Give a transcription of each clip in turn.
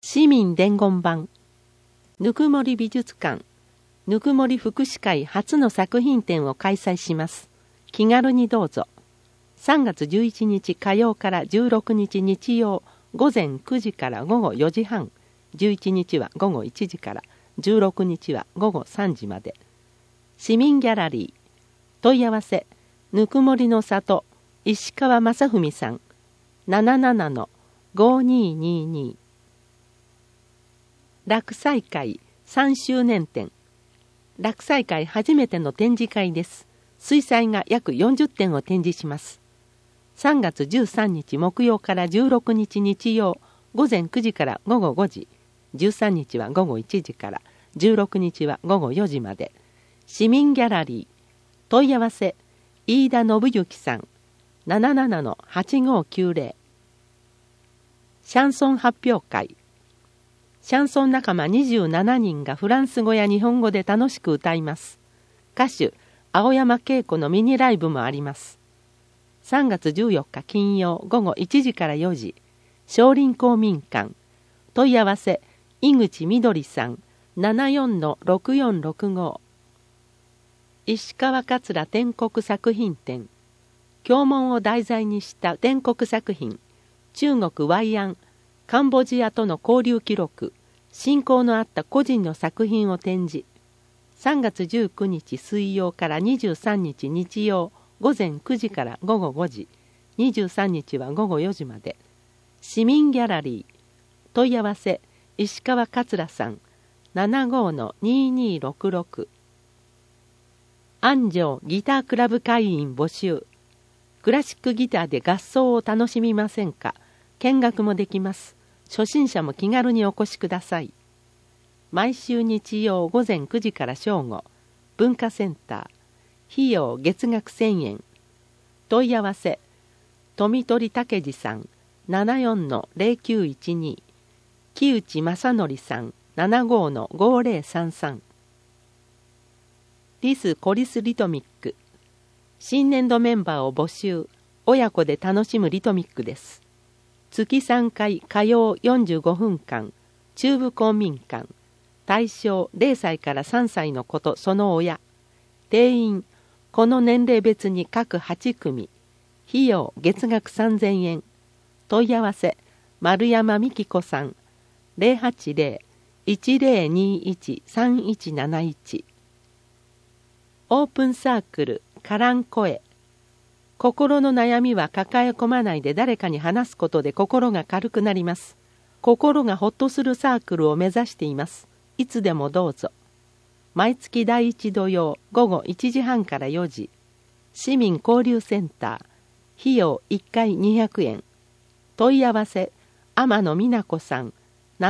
市民伝言版ぬくもり美術館ぬくもり福祉会初の作品展を開催します。気軽にどうぞ。3月11日火曜から16日日曜午前9時から午後4時半、11日は午後1時から16日は午後3時まで。市民ギャラリー問い合わせぬくもりの里石川正文さん 77-5222 落彩会3周年展。落彩会初めての展示会です。水彩が約40点を展示します。3月13日木曜から16日日曜午前9時から午後5時、13日は午後1時から16日は午後4時まで。市民ギャラリー問い合わせ飯田信之さん 77-8590 シャンソン発表会。シャンソン仲間27人がフランス語や日本語で楽しく歌います。歌手青山恵子のミニライブもあります。3月14日金曜午後1時から4時、少林公民館。問い合わせ井口みどりさん 74-6465 石川桂篆刻作品展。経文を題材にした篆刻作品、中国淮安カンボジアとの交流記録、親交のあった個人の作品を展示。3月19日水曜から23日日曜午前9時から午後5時、23日は午後4時まで。市民ギャラリー問い合わせ石川桂さん 75-2266 安城ギタークラブ会員募集。クラシックギターで合奏を楽しみませんか？見学もできます。初心者も気軽にお越しください。毎週日曜午前9時から正午、文化センター。費用月額1000円。問い合わせ富取武二さん 74-0912 木内正則さん 75-5033 リスコリスリトミック。新年度メンバーを募集。親子で楽しむリトミックです。月3回火曜45分間、中部公民館。対象0歳から3歳の子とその親。定員この年齢別に各8組。費用月額3000円。問い合わせ丸山美希子さん 080-1021-3171 オープンサークルカラン声。心の悩みは抱え込まないで誰かに話すことで心が軽くなります。心がほっとするサークルを目指しています。いつでもどうぞ。毎月第1土曜午後1時半から4時。市民交流センター。費用1回200円。問い合わせ天野美奈子さん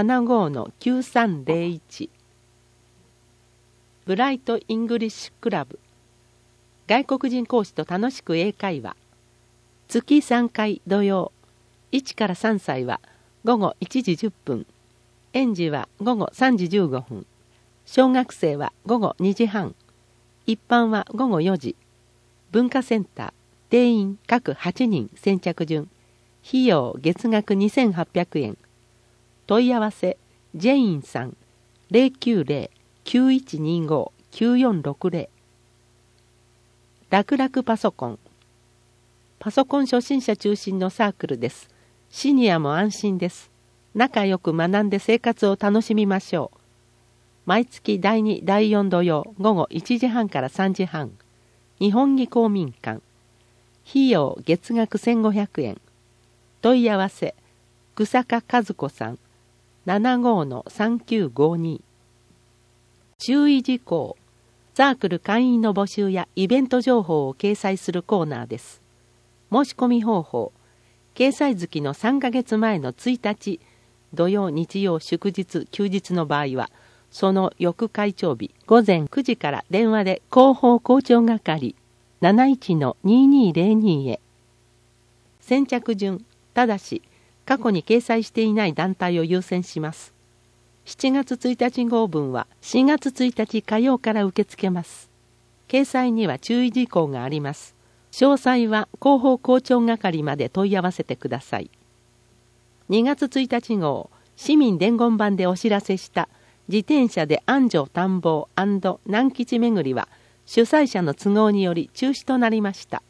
75-9301 ブライトイングリッシュクラブ。外国人講師と楽しく英会話。月3回土曜。1から3歳は午後1時10分。園児は午後3時15分。小学生は午後2時半。一般は午後4時。文化センター。定員各8人先着順。費用月額2800円。問い合わせジェインさん 090-9125-9460 楽々パソコン。パソコン初心者中心のサークルです。シニアも安心です。仲良く学んで生活を楽しみましょう。毎月第2、第4土曜午後1時半から3時半。日本技公民館。費用月額1500円。問い合わせ日下和子さん 75-3952 注意事項。サークル会員の募集やイベント情報を掲載するコーナーです。申し込み方法。掲載月の3ヶ月前の1日土曜日曜祝日休日の場合はその翌会長日午前9時から電話で広報校長係 71-2202 へ。先着順。ただし過去に掲載していない団体を優先します。7月1日号分は4月1日火曜から受け付けます。掲載には注意事項があります。詳細は広報校長係まで問い合わせてください。2月1日号市民伝言板でお知らせした自転車で安城探訪南吉巡りは主催者の都合により中止となりました。